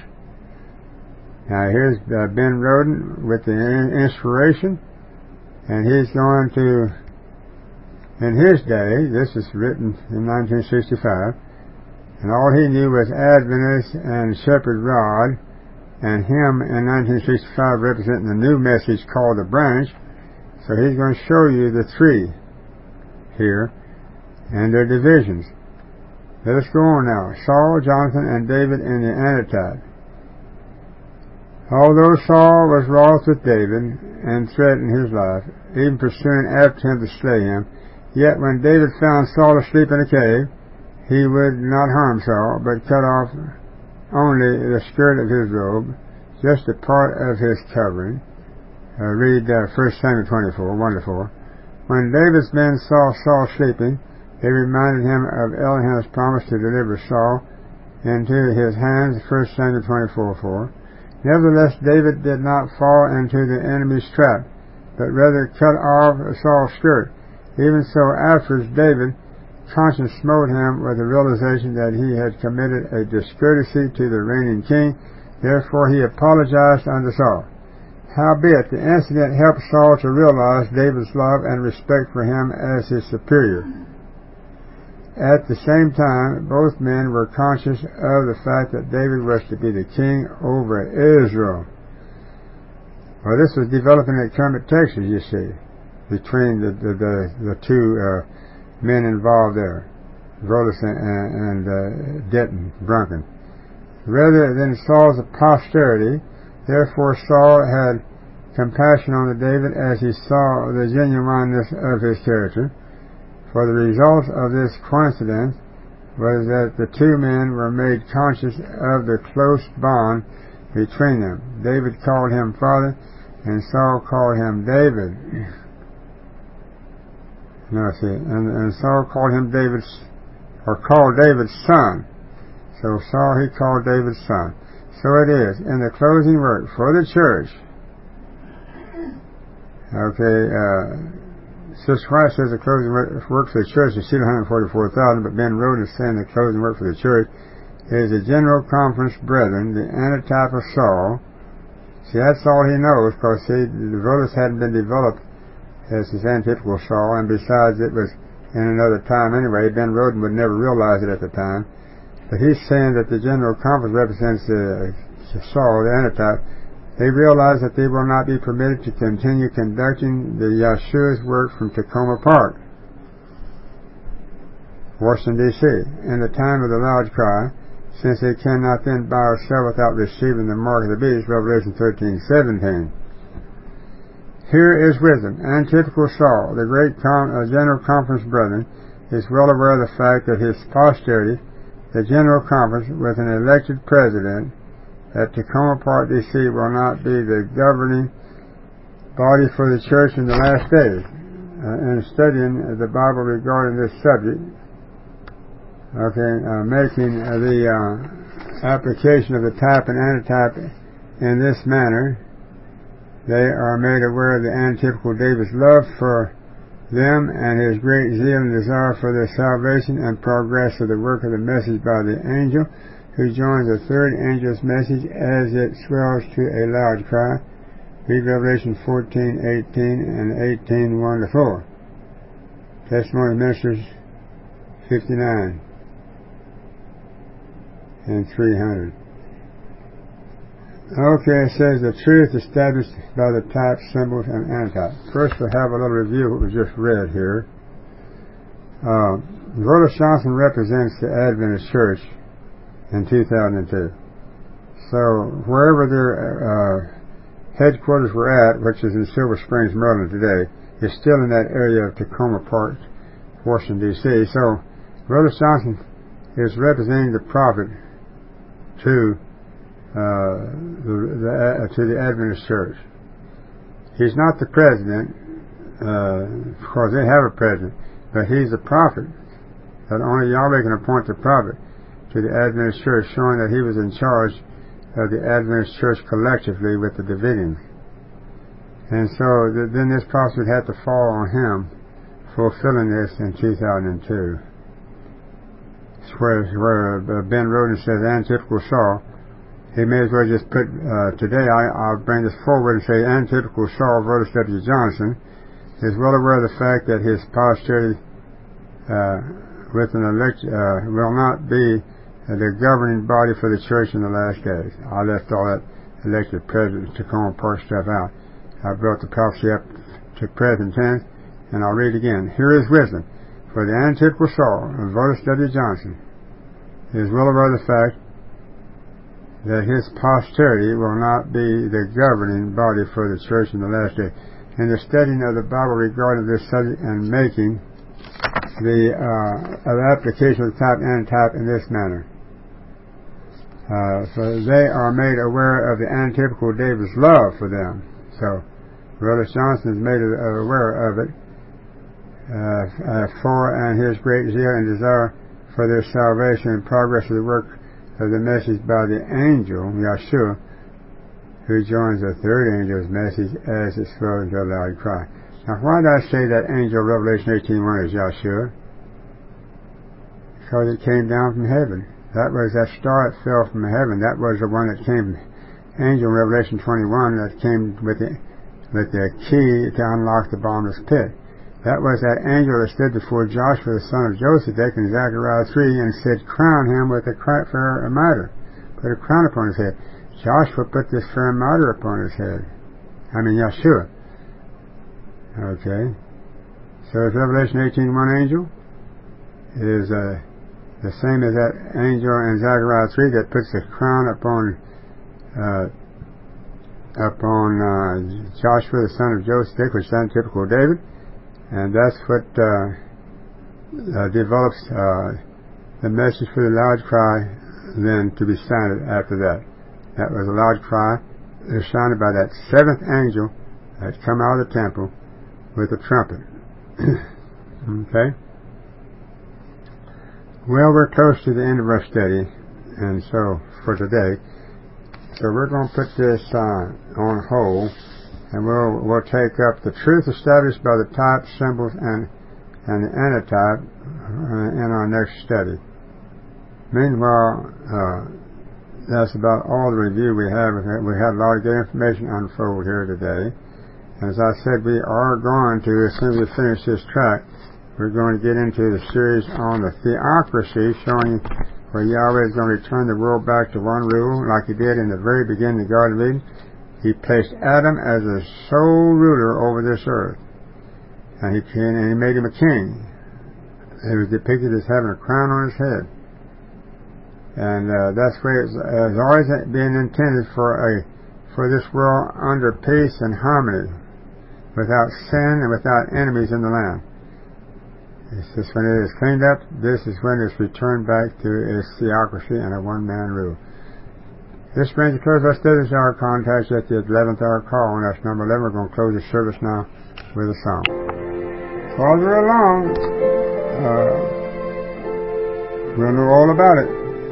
Now here's uh, Ben Roden with the inspiration, and he's going to, in his day, this is written in nineteen sixty-five, and all he knew was Adventist and Shepherd Rod, and him in nineteen sixty-five representing the new message called the branch. So he's going to show you the three here and their divisions. Let us go on now. Saul, Jonathan, and David in the antitype. Although Saul was wroth with David and threatened his life, even pursuing after him to slay him, yet when David found Saul asleep in a cave, he would not harm Saul, but cut off only the skirt of his robe, just a part of his covering, uh, read uh, First Samuel twenty-four, one to four. When David's men saw Saul sleeping, they reminded him of Eliam's promise to deliver Saul into his hands, First Samuel twenty-four, four. Nevertheless, David did not fall into the enemy's trap, but rather cut off Saul's skirt. Even so, afterwards, David, conscience smote him with the realization that he had committed a discourtesy to the reigning king. Therefore, he apologized unto Saul. Howbeit, the incident helped Saul to realize David's love and respect for him as his superior. At the same time, both men were conscious of the fact that David was to be the king over Israel. Well, this was developing at Kermit, Texas, you see, between the the, the, the two uh, men involved there, Volus and, and uh, Denton, Brunken. Rather than Saul's posterity, therefore Saul had compassion on David as he saw the genuineness of his character. For the result of this coincidence was that the two men were made conscious of the close bond between them. David called him father, and Saul called him David. No, see, and, and Saul called him David's, or called David's son. So Saul, he called David's son. So it is, in the closing work for the church. Okay, uh, Sister White says the closing work for the church is still one hundred forty-four thousand, but Ben Roden is saying the closing work for the church is the General Conference Brethren, the antitype of Saul. See, that's all he knows, because see, the Volus hadn't been developed as his antitypical Saul, and besides, it was in another time anyway. Ben Roden would never realize it at the time. But he's saying that the General Conference represents uh, Saul, the antitype. They realize that they will not be permitted to continue conducting the Yeshua's work from Tacoma Park, Washington, D C, in the time of the loud cry, since they cannot then buy or sell without receiving the mark of the beast, Revelation thirteen, seventeen. Here is wisdom. Antitypical Saul, the great con- uh, General Conference Brethren, is well aware of the fact that his posterity, the General Conference, with an elected president at Tacoma Park, D C, will not be the governing body for the church in the last days. Uh, in studying uh, the Bible regarding this subject, okay, uh, making uh, the uh, application of the type and antitype in this manner, they are made aware of the antitypical David's love for them and his great zeal and desire for their salvation and progress of the work of the message by the angel, who joins the third angel's message as it swells to a loud cry. Read Revelation fourteen, eighteen, and eighteen, one to four. Testimony of Ministers fifty-nine and three hundred. Okay, it says the truth established by the type, symbols, and antitype. First, we'll have a little review of what was just read here. Uh, Volus Johnson represents the Adventist Church in two thousand two. So wherever their uh, headquarters were at, which is in Silver Springs, Maryland today, is still in that area of Tacoma Park, Washington, D C. So Volus Johnson is representing the prophet to uh, the, the, uh, to the Adventist Church. He's not the president, uh, because they have a president, but he's the prophet. That only Yahweh can appoint the prophet to the Adventist Church, showing that he was in charge of the Adventist Church collectively with the Davidians. And so th- then this prophet had to fall on him, fulfilling this in two thousand two. It's where, where uh, Ben Roden says antitypical Saul. He may as well just put, uh, today I, I'll bring this forward and say antitypical Saul, Volus W. Johnson, is well aware of the fact that his posterity uh, with an elect uh, will not be the governing body for the church in the last days. I left all that elected president Tacoma Park stuff out. I brought the prophecy up to present tense, and I'll read again. Here is wisdom. For the antitypical Saul of Volus W. Johnson is well aware of the fact that his posterity will not be the governing body for the church in the last days. In the studying of the Bible regarding this subject and making the uh, application of the type and antitype in this manner. Uh, so they are made aware of the antitypical David's love for them. So Willis Johnson is made aware of it, uh, uh, for and his great zeal and desire for their salvation and progress of the work of the message by the angel, Yeshua, who joins the third angel's message as it swells into a loud cry. Now, why did I say that angel, Revelation eighteen one, is Yeshua? Because it came down from heaven. That was that star that fell from heaven. That was the one that came, angel in Revelation twenty-one, that came with the, with the key to unlock the bottomless pit. That was that angel that stood before Joshua, the son of Josedek, in Zechariah three, and said, crown him with a fair mitre. Put a crown upon his head. Joshua put this fair mitre upon his head. I mean, Yeshua. Okay. So is Revelation eighteen one angel is uh, the same as that angel in Zechariah three that puts the crown upon uh, upon uh, Joshua, the son of Josedek, which is typical of David. And that's what uh, uh, develops uh, the message for the loud cry then to be sounded after that. That was a loud cry. It was sounded by that seventh angel that come out of the temple with a trumpet. Okay? Well, we're close to the end of our study, and so for today. So we're going to put this uh, on hold. And we'll, we'll take up the truth established by the type, symbols, and, and the antitype uh, in our next study. Meanwhile, uh, that's about all the review we have. We had a lot of good information unfold here today. And as I said, we are going to, as soon as we finish this track, we're going to get into the series on the theocracy, showing where Yahweh is going to return the world back to one rule, like He did in the very beginning of the Garden of Eden. He placed Adam as a sole ruler over this earth, and he, and he made him a king. He was depicted as having a crown on his head, and uh, that's where it's, it's always been intended for a for this world under peace and harmony, without sin and without enemies in the land. It's just when it is cleaned up, this is when it's returned back to its theocracy and a one-man rule. This brings to close our studies hour contacts at the eleventh hour call, and that's number eleven. We're going to close the service now with a song. Farther along, uh, we'll know all about it.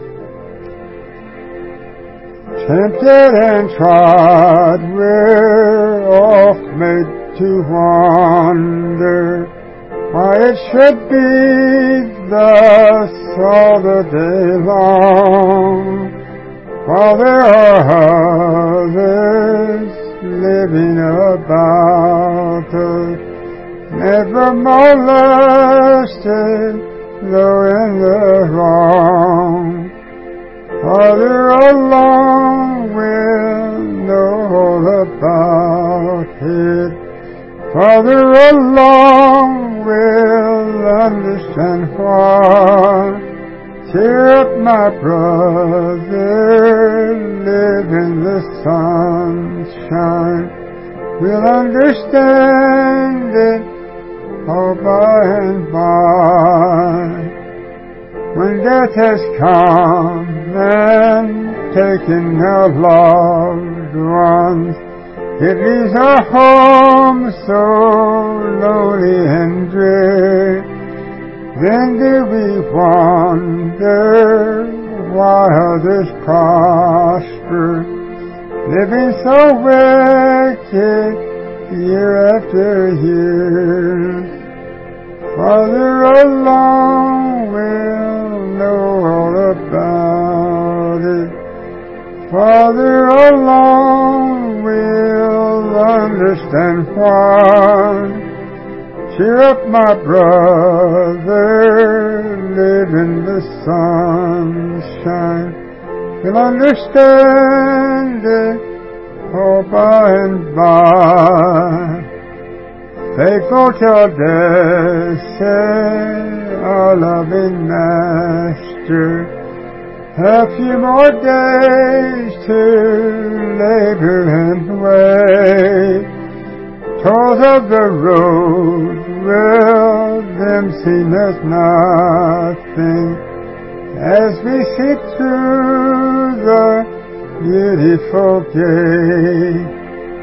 Tempted and tried, we're oft made to wonder why it should be thus all the day long. While there are others living about us, never molested, though in the wrong. Father alone will know all about it. Father alone will understand why. Cheer up, my brother, live in the sunshine. We'll understand it all by and by. When death has come and taken our loved ones, it leaves our home so lonely and drear. Then do we wonder why others prosper, living so wicked year after year. Father alone will know all about it. Father alone will understand why. Cheer up, my brother, live in the sunshine. You'll understand it all by and by. Faithful till death, say our loving Master. A few more days to labor and wait. Tolls of the road will them seem as nothing as we see through the beautiful gate.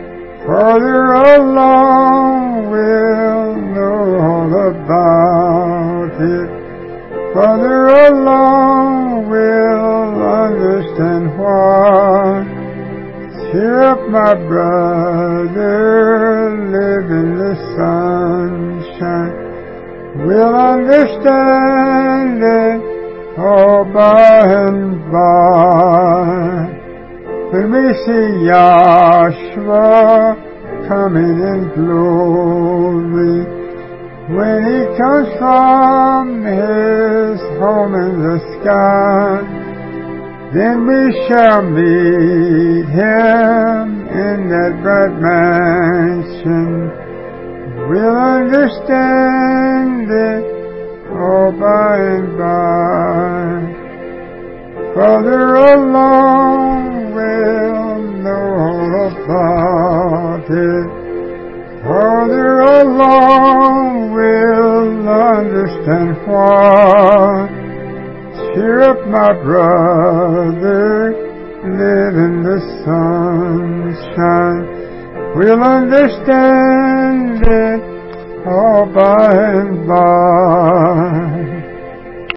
Further along we'll know all about it. Further along we'll understand why. Cheer up, my brother, live in the sunshine. We'll understand it all by and by. When we see Yahshua coming in glory, when he comes from his home in the sky, then we shall meet him in that bright mansion. We'll understand it all by and by. Further along we'll know all about it. Further along we'll understand why. Cheer up, my brother, live in the sunshine. We'll understand it all by and by.